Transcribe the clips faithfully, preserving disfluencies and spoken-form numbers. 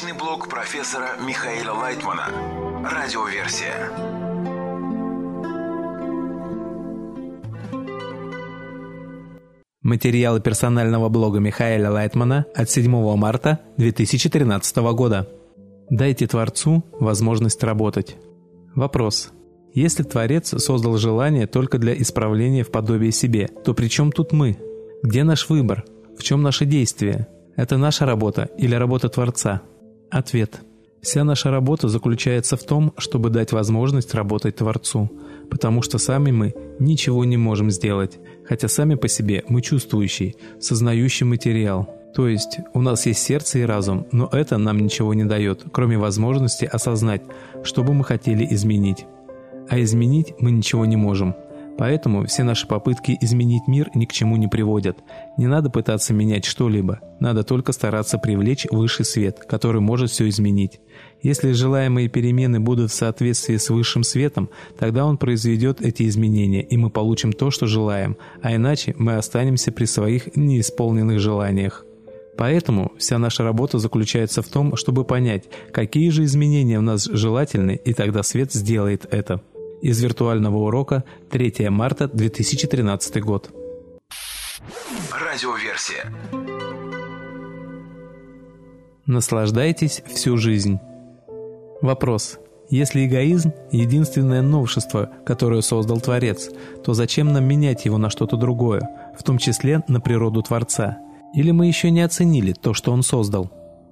Научный блог профессора Михаила Лайтмана. Радиоверсия. Материалы персонального блога Михаила Лайтмана от седьмого марта две тысячи тринадцатого года. Дайте Творцу возможность работать. Вопрос. Если Творец создал желание только для исправления в подобие себе, то при чем тут мы? Где наш выбор? В чем наше действие? Это наша работа или работа Творца? Ответ. Вся наша работа заключается в том, чтобы дать возможность работать Творцу, потому что сами мы ничего не можем сделать, хотя сами по себе мы чувствующий, сознающий материал. То есть у нас есть сердце и разум, но это нам ничего не дает, кроме возможности осознать, что бы мы хотели изменить. А изменить мы ничего не можем. Поэтому все наши попытки изменить мир ни к чему не приводят. Не надо пытаться менять что-либо, надо только стараться привлечь высший свет, который может все изменить. Если желаемые перемены будут в соответствии с высшим светом, тогда он произведет эти изменения, и мы получим то, что желаем, а иначе мы останемся при своих неисполненных желаниях. Поэтому вся наша работа заключается в том, чтобы понять, какие же изменения в нас желательны, и тогда свет сделает это. Из виртуального урока третьего марта две тысячи тринадцатый год. Радиоверсия. Наслаждайтесь всю жизнь. Вопрос. Если эгоизм – единственное новшество, которое создал Творец, то зачем нам менять его на что-то другое, в том числе на природу Творца? Или мы еще не оценили то, что Он создал?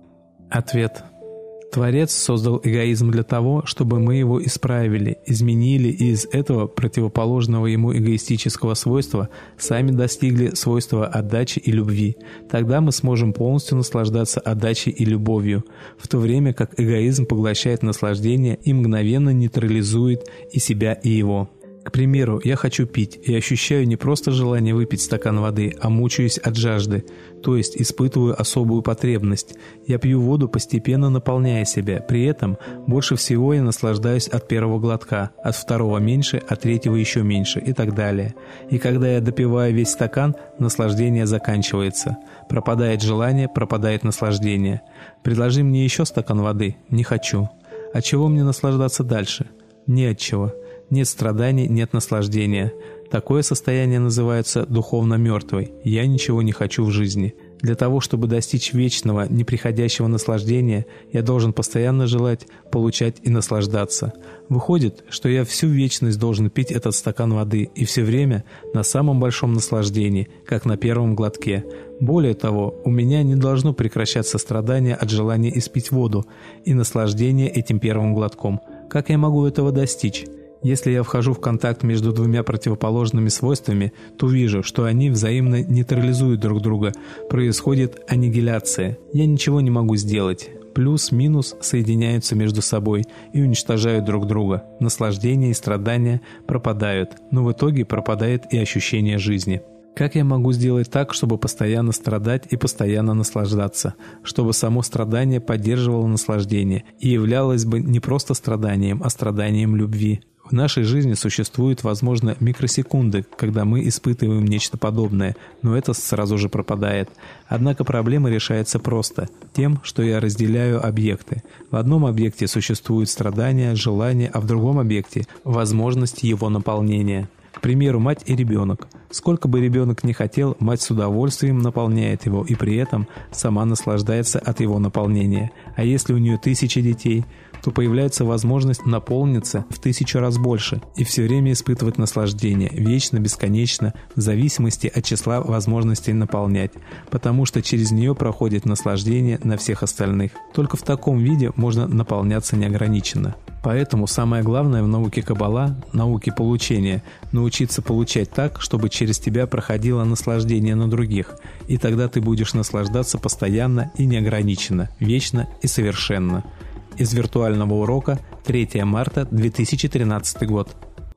Ответ. Творец создал эгоизм для того, чтобы мы его исправили, изменили и из этого противоположного ему эгоистического свойства сами достигли свойства отдачи и любви. Тогда мы сможем полностью наслаждаться отдачей и любовью, в то время как эгоизм поглощает наслаждение и мгновенно нейтрализует и себя, и его. К примеру, я хочу пить и ощущаю не просто желание выпить стакан воды, а мучаюсь от жажды, то есть испытываю особую потребность. Я пью воду, постепенно наполняя себя, при этом больше всего я наслаждаюсь от первого глотка, от второго меньше, от третьего еще меньше и так далее. И когда я допиваю весь стакан, наслаждение заканчивается. Пропадает желание, пропадает наслаждение. Предложи мне еще стакан воды, не хочу. От чего мне наслаждаться дальше? Не от чего. Нет страданий, нет наслаждения. Такое состояние называется духовно мертвой. Я ничего не хочу в жизни. Для того, чтобы достичь вечного, неприходящего наслаждения, я должен постоянно желать, получать и наслаждаться. Выходит, что я всю вечность должен пить этот стакан воды и все время на самом большом наслаждении, как на первом глотке. Более того, у меня не должно прекращаться страдание от желания испить воду и наслаждение этим первым глотком. Как я могу этого достичь? Если я вхожу в контакт между двумя противоположными свойствами, то вижу, что они взаимно нейтрализуют друг друга, происходит аннигиляция. Я ничего не могу сделать. Плюс-минус соединяются между собой и уничтожают друг друга. Наслаждение и страдания пропадают, но в итоге пропадает и ощущение жизни. Как я могу сделать так, чтобы постоянно страдать и постоянно наслаждаться, чтобы само страдание поддерживало наслаждение и являлось бы не просто страданием, а страданием любви? В нашей жизни существуют, возможно, микросекунды, когда мы испытываем нечто подобное, но это сразу же пропадает. Однако проблема решается просто тем, что я разделяю объекты. В одном объекте существует страдание, желание, а в другом объекте – возможность его наполнения. К примеру, мать и ребенок. Сколько бы ребенок ни хотел, мать с удовольствием наполняет его и при этом сама наслаждается от его наполнения. А если у нее тысячи детей, то появляется возможность наполниться в тысячу раз больше и все время испытывать наслаждение, вечно, бесконечно, в зависимости от числа возможностей наполнять, потому что через нее проходит наслаждение на всех остальных. Только в таком виде можно наполняться неограниченно. Поэтому самое главное в науке Каббала, науке получения, научиться получать так, чтобы через тебя проходило наслаждение на других, и тогда ты будешь наслаждаться постоянно и неограниченно, вечно и совершенно. Из виртуального урока третьего марта две тысячи тринадцатый год.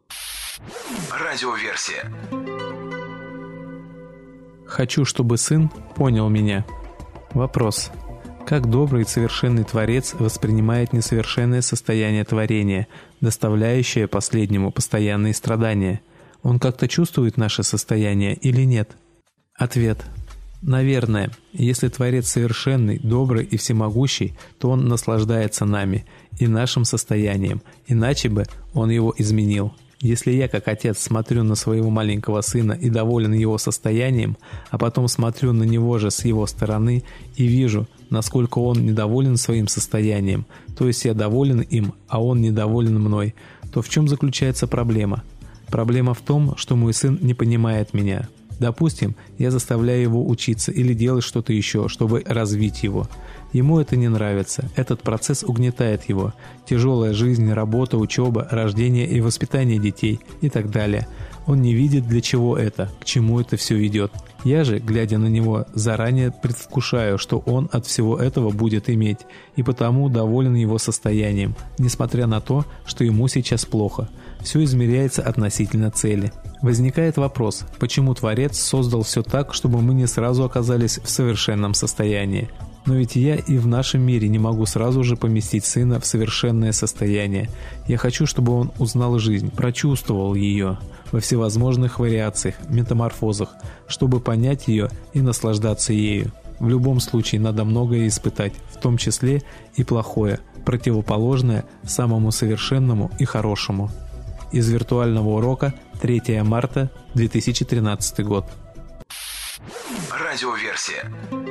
Радиоверсия. Хочу, чтобы сын понял меня. Вопрос. Как добрый и совершенный Творец воспринимает несовершенное состояние творения, доставляющее последнему постоянные страдания? Он как-то чувствует наше состояние или нет? Ответ. Наверное, если Творец совершенный, добрый и всемогущий, то Он наслаждается нами и нашим состоянием, иначе бы Он его изменил. Если я, как отец, смотрю на своего маленького сына и доволен его состоянием, а потом смотрю на него же с его стороны и вижу, насколько он недоволен своим состоянием, то есть я доволен им, а он недоволен мной, то в чем заключается проблема? Проблема в том, что мой сын не понимает меня. Допустим, я заставляю его учиться или делать что-то еще, чтобы развить его. Ему это не нравится, этот процесс угнетает его. Тяжелая жизнь, работа, учеба, рождение и воспитание детей и так далее. Он не видит, для чего это, к чему это все ведет. Я же, глядя на него, заранее предвкушаю, что он от всего этого будет иметь, и потому доволен его состоянием, несмотря на то, что ему сейчас плохо. Все измеряется относительно цели. Возникает вопрос, почему Творец создал все так, чтобы мы не сразу оказались в совершенном состоянии? Но ведь я и в нашем мире не могу сразу же поместить сына в совершенное состояние. Я хочу, чтобы он узнал жизнь, прочувствовал ее во всевозможных вариациях, метаморфозах, чтобы понять ее и наслаждаться ею. В любом случае надо многое испытать, в том числе и плохое, противоположное самому совершенному и хорошему. Из виртуального урока третьего марта две тысячи тринадцатый год. Радиоверсия.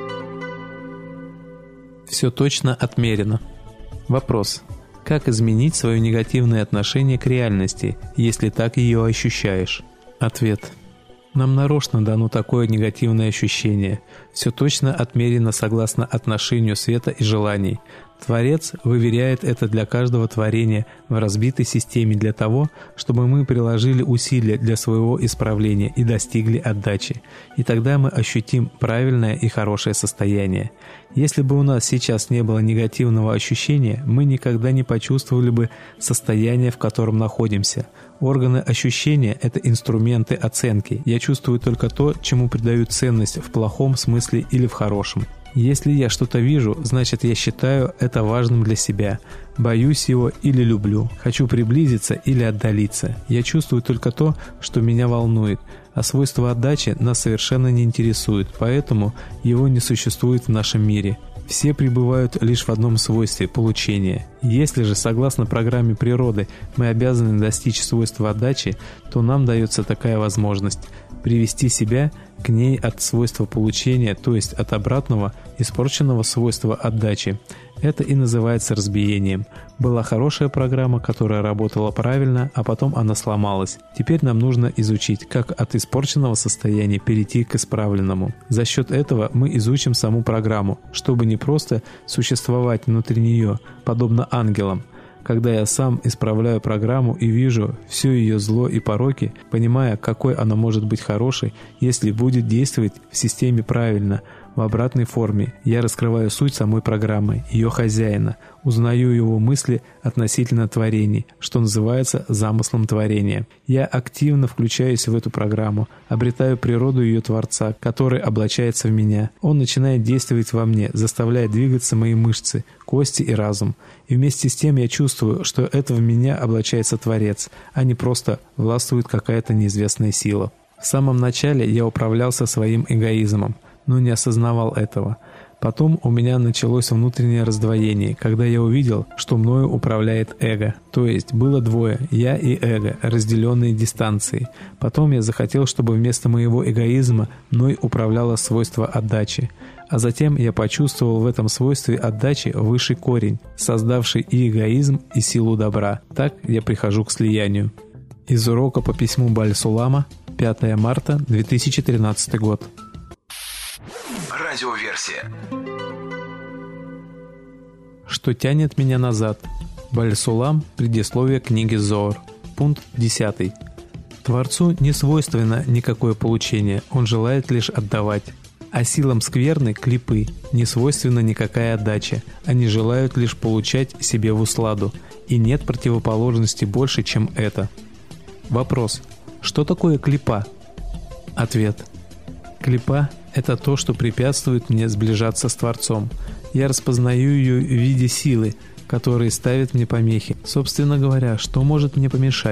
Все точно отмерено. Вопрос. Как изменить свое негативное отношение к реальности, если так ее ощущаешь? Ответ. Нам нарочно дано такое негативное ощущение. Все точно отмерено согласно отношению света и желаний. Творец выверяет это для каждого творения в разбитой системе для того, чтобы мы приложили усилия для своего исправления и достигли отдачи. И тогда мы ощутим правильное и хорошее состояние. Если бы у нас сейчас не было негативного ощущения, мы никогда не почувствовали бы состояние, в котором находимся. Органы ощущения – это инструменты оценки. Я чувствую только то, чему придаю ценность в плохом смысле или в хорошем. Если я что-то вижу, значит я считаю это важным для себя. Боюсь его или люблю. Хочу приблизиться или отдалиться. Я чувствую только то, что меня волнует. А свойство отдачи нас совершенно не интересует, поэтому его не существует в нашем мире. Все пребывают лишь в одном свойстве – получения. Если же, согласно программе природы, мы обязаны достичь свойства отдачи, то нам дается такая возможность – привести себя к ней от свойства получения, то есть от обратного, испорченного свойства отдачи. Это и называется разбиением. Была хорошая программа, которая работала правильно, а потом она сломалась. Теперь нам нужно изучить, как от испорченного состояния перейти к исправленному. За счет этого мы изучим саму программу, чтобы не просто существовать внутри нее, подобно ангелам. Когда я сам исправляю программу и вижу все ее зло и пороки, понимая, какой она может быть хорошей, если будет действовать в системе правильно, в обратной форме, я раскрываю суть самой программы, ее хозяина, узнаю его мысли относительно творений, что называется замыслом творения. Я активно включаюсь в эту программу, обретаю природу ее Творца, который облачается в меня. Он начинает действовать во мне, заставляя двигаться мои мышцы, кости и разум. И вместе с тем я чувствую, что это в меня облачается Творец, а не просто властвует какая-то неизвестная сила. В самом начале я управлялся своим эгоизмом, но не осознавал этого. Потом у меня началось внутреннее раздвоение, когда я увидел, что мною управляет эго. То есть было двое, я и эго, разделенные дистанцией. Потом я захотел, чтобы вместо моего эгоизма мной управляло свойство отдачи. А затем я почувствовал в этом свойстве отдачи высший корень, создавший и эгоизм, и силу добра. Так я прихожу к слиянию. Из урока по письму Баль-Сулама, пятого марта две тысячи тринадцатый год. Радиоверсия. Что тянет меня назад? Баль-Сулам, предисловие книги Зоор. Пункт десятый. Творцу не свойственно никакое получение, он желает лишь отдавать. А силам скверны, клипы, не свойственна никакая отдача, они желают лишь получать себе в усладу, и нет противоположности больше, чем это. Вопрос. Что такое клипа? Ответ. Клипа – это то, что препятствует мне сближаться с Творцом. Я распознаю ее в виде силы, которые ставят мне помехи. Собственно говоря, что может мне помешать?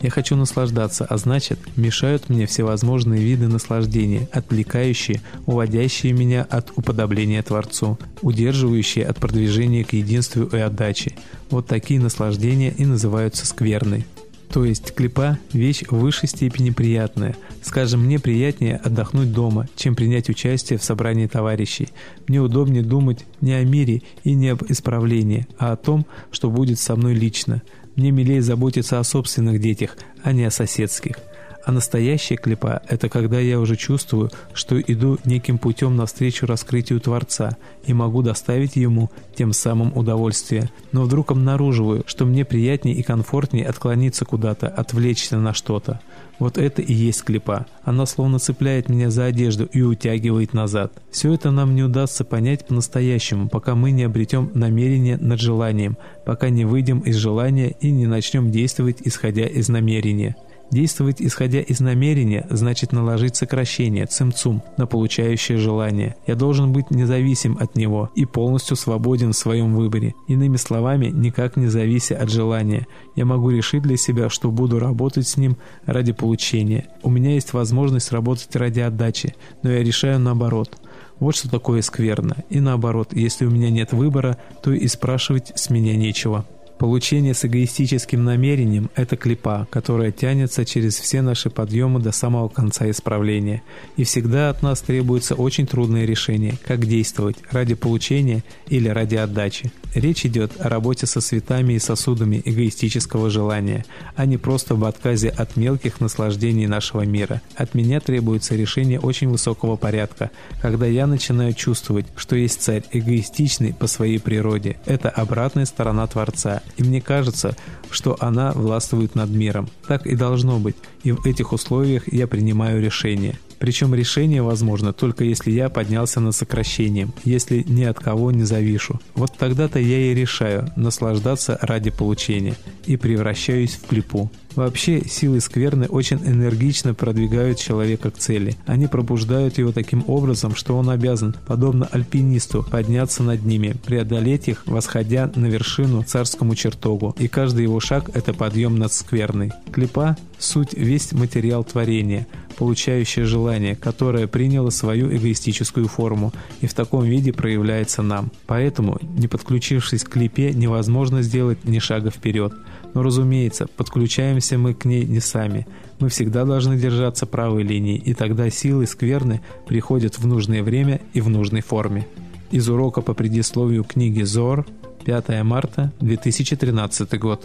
Я хочу наслаждаться, а значит, мешают мне всевозможные виды наслаждения, отвлекающие, уводящие меня от уподобления Творцу, удерживающие от продвижения к единству и отдаче. Вот такие наслаждения и называются скверной. То есть клипа – вещь в высшей степени приятная. Скажем, мне приятнее отдохнуть дома, чем принять участие в собрании товарищей. Мне удобнее думать не о мире и не об исправлении, а о том, что будет со мной лично. Мне милее заботиться о собственных детях, а не о соседских. А настоящая клипа – это когда я уже чувствую, что иду неким путем навстречу раскрытию Творца и могу доставить ему тем самым удовольствие. Но вдруг обнаруживаю, что мне приятнее и комфортнее отклониться куда-то, отвлечься на что-то. Вот это и есть клипа. Она словно цепляет меня за одежду и утягивает назад. Все это нам не удастся понять по-настоящему, пока мы не обретем намерение над желанием, пока не выйдем из желания и не начнем действовать, исходя из намерения. Действовать, исходя из намерения, значит наложить сокращение, цимцум, на получающее желание. Я должен быть независим от него и полностью свободен в своем выборе. Иными словами, никак не завися от желания. Я могу решить для себя, что буду работать с ним ради получения. У меня есть возможность работать ради отдачи, но я решаю наоборот. Вот что такое скверно. И наоборот, если у меня нет выбора, то и спрашивать с меня нечего. Получение с эгоистическим намерением – это клипа, которая тянется через все наши подъемы до самого конца исправления. И всегда от нас требуется очень трудное решение, как действовать – ради получения или ради отдачи. Речь идет о работе со светами и сосудами эгоистического желания, а не просто об отказе от мелких наслаждений нашего мира. От меня требуется решение очень высокого порядка, когда я начинаю чувствовать, что есть царь эгоистичный по своей природе. Это обратная сторона Творца. И мне кажется, что она властвует над миром. Так и должно быть, и в этих условиях я принимаю решение. Причем решение возможно только если я поднялся над сокращением, если ни от кого не завишу. Вот тогда-то я и решаю наслаждаться ради получения и превращаюсь в клипу. Вообще, силы скверны очень энергично продвигают человека к цели. Они пробуждают его таким образом, что он обязан, подобно альпинисту, подняться над ними, преодолеть их, восходя на вершину царскому чертогу. И каждый его шаг – это подъем над скверной. Клипа – суть весь материал творения, получающее желание, которое приняло свою эгоистическую форму и в таком виде проявляется нам. Поэтому, не подключившись к клипе, невозможно сделать ни шага вперед. Но, разумеется, подключаемся мы к ней не сами. Мы всегда должны держаться правой линии, и тогда силы скверны приходят в нужное время и в нужной форме. Из урока по предисловию книги Зоар, пятое марта две тысячи тринадцатый год.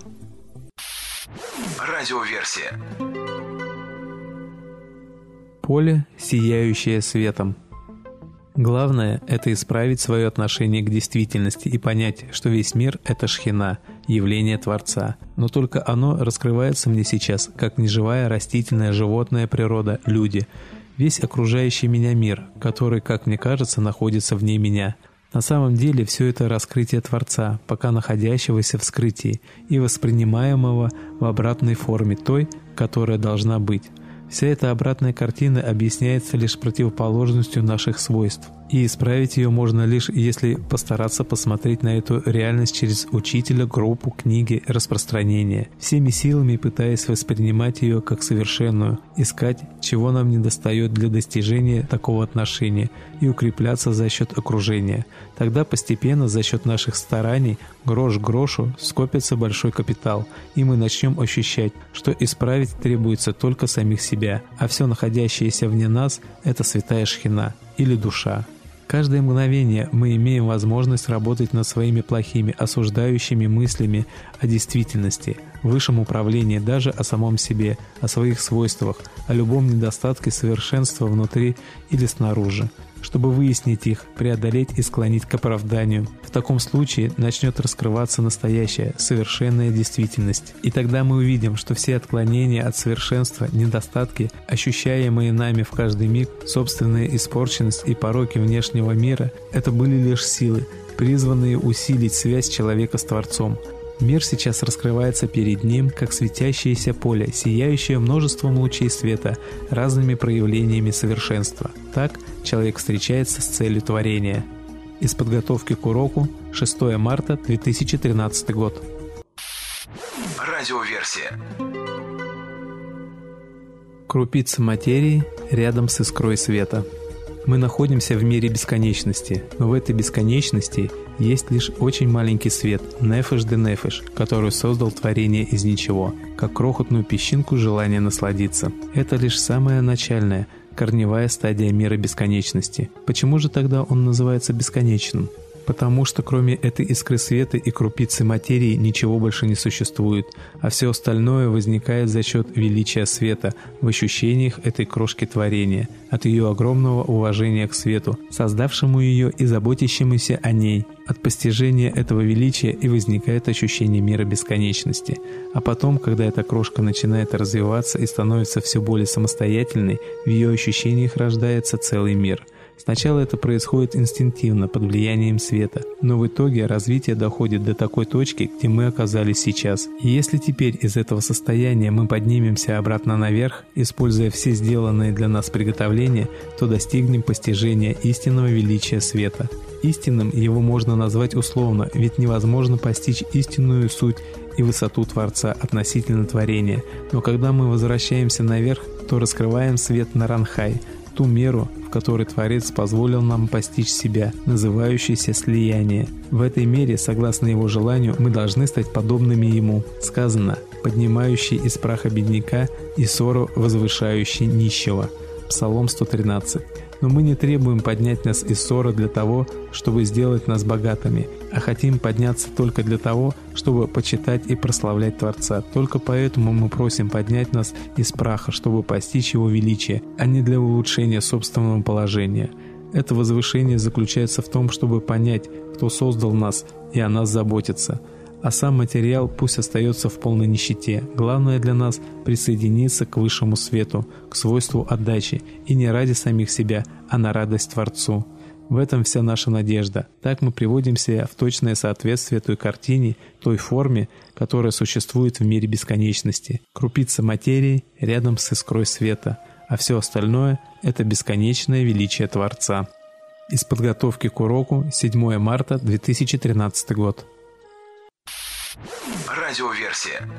Радиоверсия. Поле, сияющее светом. Главное – это исправить свое отношение к действительности и понять, что весь мир – это шхина, явление Творца. Но только оно раскрывается мне сейчас, как неживая растительная, животная природа, люди. Весь окружающий меня мир, который, как мне кажется, находится вне меня. На самом деле все это раскрытие Творца, пока находящегося в скрытии и воспринимаемого в обратной форме той, которая должна быть. Вся эта обратная картина объясняется лишь противоположностью наших свойств. И исправить ее можно лишь, если постараться посмотреть на эту реальность через учителя, группу, книги, распространения, всеми силами пытаясь воспринимать ее как совершенную, искать, чего нам недостает для достижения такого отношения, и укрепляться за счет окружения. Тогда постепенно за счет наших стараний, грош к грошу, скопится большой капитал, и мы начнем ощущать, что исправить требуется только самих себя, а все находящееся вне нас – это святая шхина или душа. Каждое мгновение мы имеем возможность работать над своими плохими, осуждающими мыслями о действительности, высшем управлении, даже о самом себе, о своих свойствах, о любом недостатке совершенства внутри или снаружи, чтобы выяснить их, преодолеть и склонить к оправданию. В таком случае начнет раскрываться настоящая, совершенная действительность. И тогда мы увидим, что все отклонения от совершенства, недостатки, ощущаемые нами в каждый миг, собственная испорченность и пороки внешнего мира – это были лишь силы, призванные усилить связь человека с Творцом. Мир сейчас раскрывается перед ним, как светящееся поле, сияющее множеством лучей света, разными проявлениями совершенства. Так человек встречается с целью творения. Из подготовки к уроку, шестое марта две тысячи тринадцатый год. Радиоверсия. Крупица материи рядом с искрой света. Мы находимся в мире бесконечности, но в этой бесконечности есть лишь очень маленький свет, нефеш де нефеш, который создал творение из ничего, как крохотную песчинку желания насладиться. Это лишь самая начальная, корневая стадия мира бесконечности. Почему же тогда он называется бесконечным? Потому что кроме этой искры света и крупицы материи ничего больше не существует, а все остальное возникает за счет величия света в ощущениях этой крошки творения, от ее огромного уважения к свету, создавшему ее и заботящемуся о ней. От постижения этого величия и возникает ощущение мира бесконечности. А потом, когда эта крошка начинает развиваться и становится все более самостоятельной, в ее ощущениях рождается целый мир. Сначала это происходит инстинктивно, под влиянием света, но в итоге развитие доходит до такой точки, где мы оказались сейчас. И если теперь из этого состояния мы поднимемся обратно наверх, используя все сделанные для нас приготовления, то достигнем постижения истинного величия света. Истинным его можно назвать условно, ведь невозможно постичь истинную суть и высоту Творца относительно творения. Но когда мы возвращаемся наверх, то раскрываем свет Наранхай, ту меру, в которой Творец позволил нам постичь себя, называющейся слияние. В этой мере, согласно его желанию, мы должны стать подобными ему. Сказано: «Поднимающий из праха бедняка и ссору возвышающий нищего». Псалом сто тринадцать. Но мы не требуем поднять нас из ссоры для того, чтобы сделать нас богатыми, а хотим подняться только для того, чтобы почитать и прославлять Творца. Только поэтому мы просим поднять нас из праха, чтобы постичь Его величие, а не для улучшения собственного положения. Это возвышение заключается в том, чтобы понять, кто создал нас и о нас заботится. А сам материал пусть остается в полной нищете. Главное для нас — присоединиться к высшему свету, к свойству отдачи, и не ради самих себя, а на радость Творцу. В этом вся наша надежда. Так мы приводим себя в точное соответствие той картине, той форме, которая существует в мире бесконечности. Крупица материи рядом с искрой света, а все остальное — это бесконечное величие Творца. Из подготовки к уроку, седьмое марта две тысячи тринадцатый год. Радиоверсия.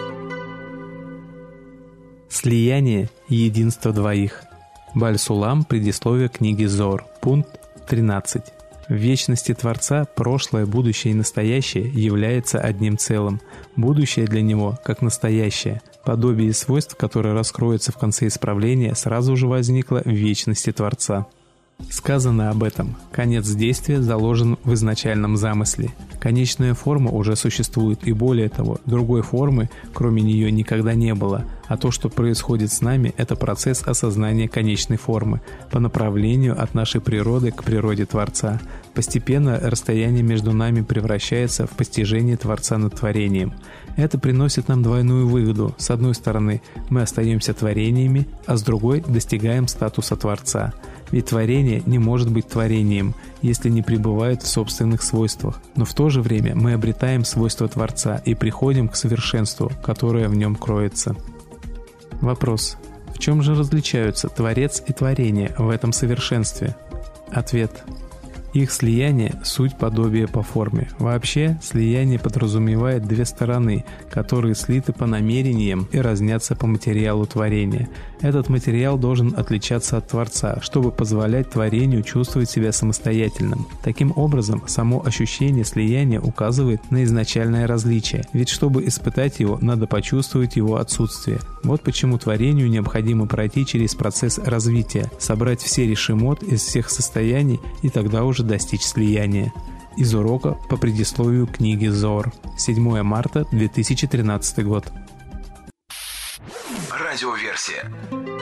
Слияние и единство двоих. Баль-Сулам, предисловие книги Зор. Пункт тринадцать. В вечности Творца прошлое, будущее и настоящее является одним целым. Будущее для него как настоящее. Подобие свойств, которое раскроется в конце исправления, сразу же возникло в вечности Творца. Сказано об этом. Конец действия заложен в изначальном замысле. Конечная форма уже существует, и более того, другой формы, кроме нее, никогда не было. А то, что происходит с нами, это процесс осознания конечной формы по направлению от нашей природы к природе Творца. Постепенно расстояние между нами превращается в постижение Творца над творением. Это приносит нам двойную выгоду. С одной стороны, мы остаемся творениями, а с другой достигаем статуса Творца. Ведь творение не может быть творением, если не пребывает в собственных свойствах. Но в то же время мы обретаем свойства Творца и приходим к совершенству, которое в нем кроется. Вопрос. В чем же различаются Творец и творение в этом совершенстве? Ответ. Их слияние – суть подобия по форме. Вообще, слияние подразумевает две стороны, которые слиты по намерениям и разнятся по материалу творения. Этот материал должен отличаться от Творца, чтобы позволять творению чувствовать себя самостоятельным. Таким образом, само ощущение слияния указывает на изначальное различие, ведь чтобы испытать его, надо почувствовать его отсутствие. Вот почему творению необходимо пройти через процесс развития, собрать все решимот из всех состояний и тогда уже достичь слияния. Из урока по предисловию книги Зор. седьмое марта две тысячи тринадцатый год. Радиоверсия.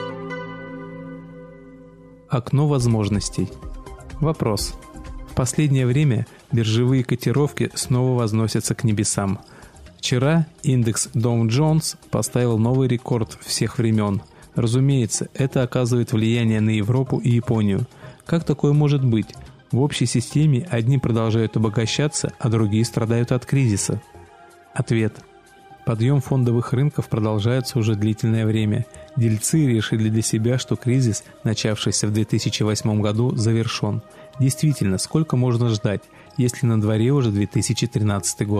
Окно возможностей. Вопрос. В последнее время биржевые котировки снова возносятся к небесам. Вчера индекс Dow Jones поставил новый рекорд всех времен. Разумеется, это оказывает влияние на Европу и Японию. Как такое может быть? В общей системе одни продолжают обогащаться, а другие страдают от кризиса. Ответ. Подъем фондовых рынков продолжается уже длительное время. Дельцы решили для себя, что кризис, начавшийся в две тысячи восьмом году, завершен. Действительно, сколько можно ждать, если на дворе уже две тысячи тринадцатый год?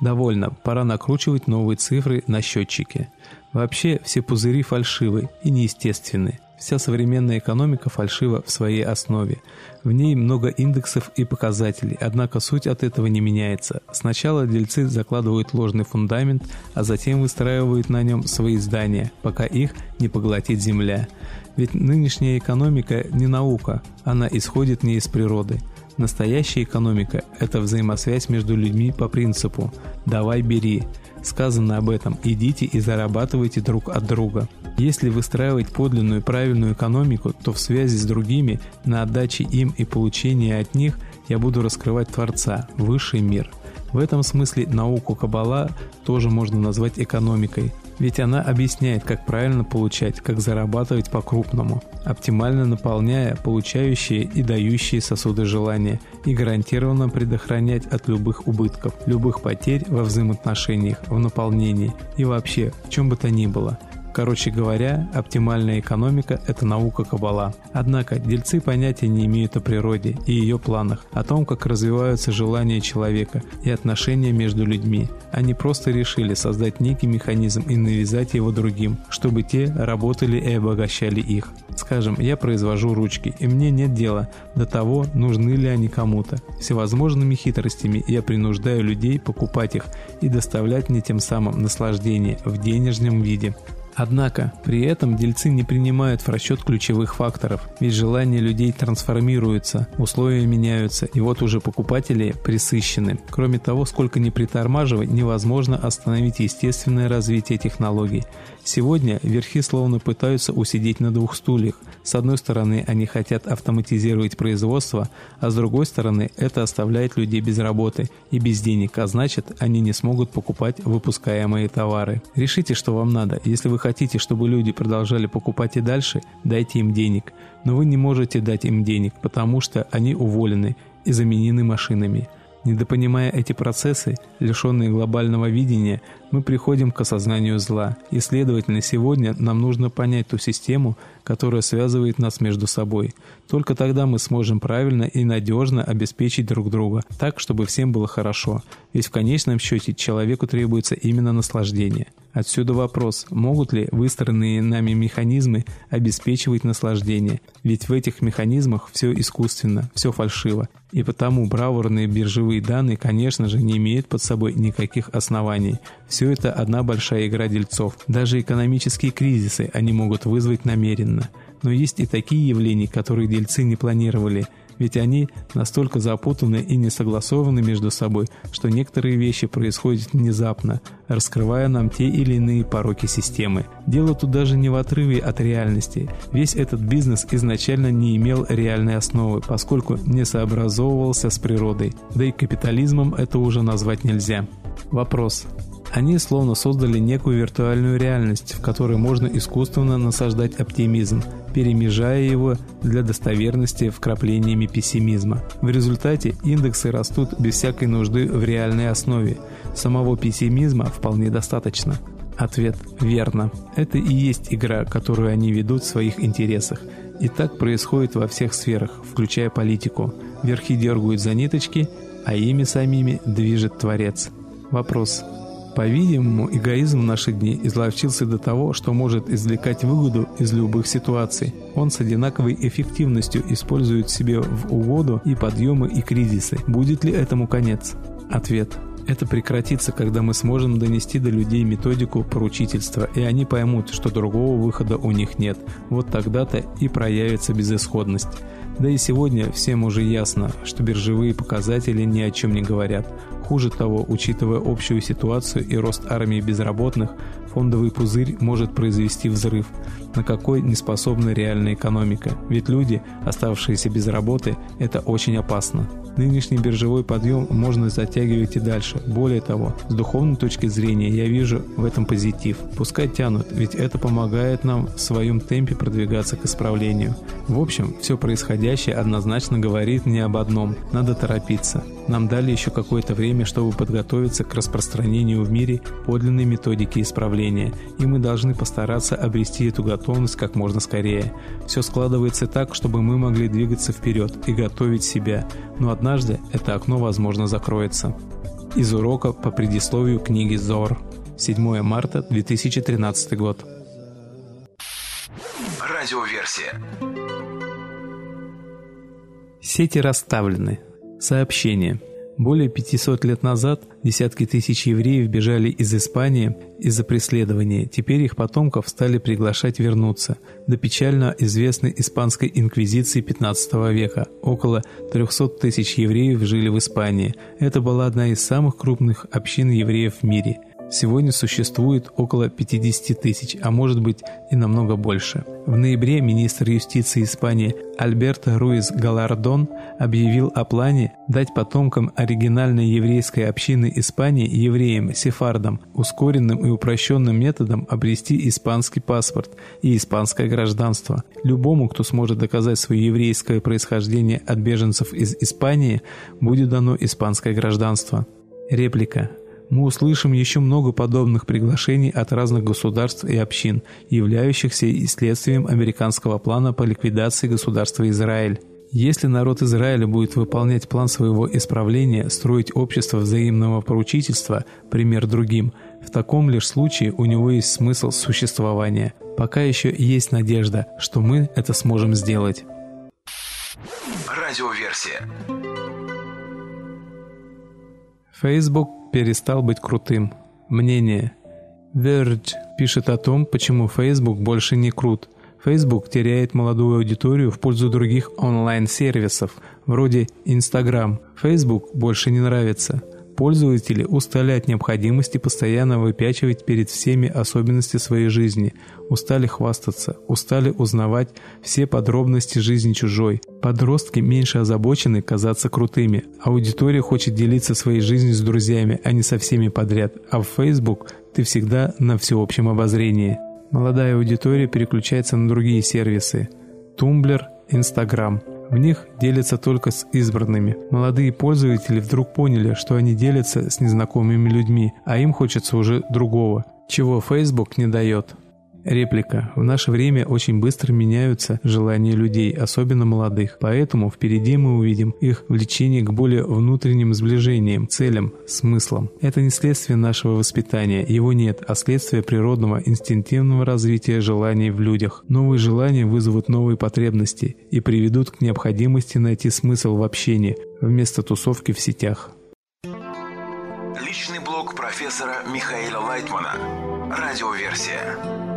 Довольно, пора накручивать новые цифры на счетчике. Вообще, все пузыри фальшивы и неестественны. Вся современная экономика фальшива в своей основе. В ней много индексов и показателей, однако суть от этого не меняется. Сначала дельцы закладывают ложный фундамент, а затем выстраивают на нем свои здания, пока их не поглотит земля. Ведь нынешняя экономика не наука, она исходит не из природы. Настоящая экономика – это взаимосвязь между людьми по принципу «давай, бери». Сказано об этом «идите и зарабатывайте друг от друга». Если выстраивать подлинную правильную экономику, то в связи с другими, на отдаче им и получении от них я буду раскрывать Творца, высший мир. В этом смысле науку Каббала тоже можно назвать экономикой, ведь она объясняет, как правильно получать, как зарабатывать по-крупному, оптимально наполняя получающие и дающие сосуды желания и гарантированно предохранять от любых убытков, любых потерь во взаимоотношениях, в наполнении и вообще в чем бы то ни было. Короче говоря, оптимальная экономика – это наука Каббала. Однако дельцы понятия не имеют о природе и ее планах, о том, как развиваются желания человека и отношения между людьми. Они просто решили создать некий механизм и навязать его другим, чтобы те работали и обогащали их. Скажем, я произвожу ручки, и мне нет дела до того, нужны ли они кому-то. Всевозможными хитростями я принуждаю людей покупать их и доставлять мне тем самым наслаждение в денежном виде. Однако, при этом дельцы не принимают в расчет ключевых факторов, ведь желания людей трансформируются, условия меняются, и вот уже покупатели пресыщены. Кроме того, сколько ни притормаживай, невозможно остановить естественное развитие технологий. Сегодня верхи словно пытаются усидеть на двух стульях. С одной стороны, они хотят автоматизировать производство, а с другой стороны, это оставляет людей без работы и без денег, а значит, они не смогут покупать выпускаемые товары. Решите, что вам надо. Если вы хотите, чтобы люди продолжали покупать и дальше, дайте им денег. Но вы не можете дать им денег, потому что они уволены и заменены машинами. Недопонимая эти процессы, лишенные глобального видения, мы приходим к осознанию зла. И, следовательно, сегодня нам нужно понять ту систему, которая связывает нас между собой. Только тогда мы сможем правильно и надежно обеспечить друг друга, так, чтобы всем было хорошо. Ведь в конечном счете человеку требуется именно наслаждение. Отсюда вопрос, могут ли выстроенные нами механизмы обеспечивать наслаждение? Ведь в этих механизмах все искусственно, все фальшиво. И потому бравурные биржевые данные, конечно же, не имеют под собой никаких оснований. Все это одна большая игра дельцов. Даже экономические кризисы они могут вызвать намеренно. Но есть и такие явления, которые дельцы не планировали. Ведь они настолько запутаны и не согласованы между собой, что некоторые вещи происходят внезапно, раскрывая нам те или иные пороки системы. Дело тут даже не в отрыве от реальности. Весь этот бизнес изначально не имел реальной основы, поскольку не сообразовывался с природой. Да и капитализмом это уже назвать нельзя. Вопрос. Они словно создали некую виртуальную реальность, в которой можно искусственно насаждать оптимизм, перемежая его для достоверности вкраплениями пессимизма. В результате индексы растут без всякой нужды в реальной основе. Самого пессимизма вполне достаточно. Ответ – верно. Это и есть игра, которую они ведут в своих интересах. И так происходит во всех сферах, включая политику. Верхи дергают за ниточки, а ими самими движет Творец. Вопрос. По-видимому, эгоизм в наши дни изловчился до того, что может извлекать выгоду из любых ситуаций. Он с одинаковой эффективностью использует себе в угоду и подъемы, и кризисы. Будет ли этому конец? Ответ. Это прекратится, когда мы сможем донести до людей методику поручительства, и они поймут, что другого выхода у них нет. Вот тогда-то и проявится безысходность. Да и сегодня всем уже ясно, что биржевые показатели ни о чем не говорят. Хуже того, учитывая общую ситуацию и рост армии безработных, фондовый пузырь может произвести взрыв, на какой не способна реальная экономика. Ведь люди, оставшиеся без работы, это очень опасно. Нынешний биржевой подъем можно затягивать и дальше. Более того, с духовной точки зрения я вижу в этом позитив. Пускай тянут, ведь это помогает нам в своем темпе продвигаться к исправлению. В общем, все происходящее однозначно говорит мне об одном – надо торопиться. Нам дали еще какое-то время, чтобы подготовиться к распространению в мире подлинной методики исправления, и мы должны постараться обрести эту готовность как можно скорее. Все складывается так, чтобы мы могли двигаться вперед и готовить себя, но однажды это окно, возможно, закроется. Из урока по предисловию книги Зор. седьмое марта две тысячи тринадцатый год. Радиоверсия. Сети расставлены. Сообщение. Более пятисот лет назад десятки тысяч евреев бежали из Испании из-за преследования. Теперь их потомков стали приглашать вернуться. До печально известной испанской инквизиции пятнадцатого века. Около трехсот тысяч евреев жили в Испании. Это была одна из самых крупных общин евреев в мире. Сегодня существует около пятидесяти тысяч, а может быть и намного больше. В ноябре министр юстиции Испании Альберто Руис Галардон объявил о плане дать потомкам оригинальной еврейской общины Испании, евреям-сефардам, ускоренным и упрощенным методом обрести испанский паспорт и испанское гражданство. Любому, кто сможет доказать свое еврейское происхождение от беженцев из Испании, будет дано испанское гражданство. Реплика. Мы услышим еще много подобных приглашений от разных государств и общин, являющихся и следствием американского плана по ликвидации государства Израиль. Если народ Израиля будет выполнять план своего исправления, строить общество взаимного поручительства, пример другим, в таком лишь случае у него есть смысл существования. Пока еще есть надежда, что мы это сможем сделать. Радиоверсия. Facebook перестал быть крутым. Мнение. Verge пишет о том, почему Facebook больше не крут. Facebook теряет молодую аудиторию в пользу других онлайн-сервисов, вроде Instagram. Facebook больше не нравится. Пользователи устали от необходимости постоянно выпячивать перед всеми особенности своей жизни, устали хвастаться, устали узнавать все подробности жизни чужой. Подростки меньше озабочены казаться крутыми. Аудитория хочет делиться своей жизнью с друзьями, а не со всеми подряд. А в Facebook ты всегда на всеобщем обозрении. Молодая аудитория переключается на другие сервисы. Tumblr, Instagram. В них делятся только с избранными. Молодые пользователи вдруг поняли, что они делятся с незнакомыми людьми, а им хочется уже другого, чего Facebook не дает. Реплика. В наше время очень быстро меняются желания людей, особенно молодых. Поэтому впереди мы увидим их влечение к более внутренним сближениям, целям, смыслам. Это не следствие нашего воспитания, его нет, а следствие природного инстинктивного развития желаний в людях. Новые желания вызовут новые потребности и приведут к необходимости найти смысл в общении вместо тусовки в сетях. Личный блог профессора Михаила Лайтмана. Радиоверсия.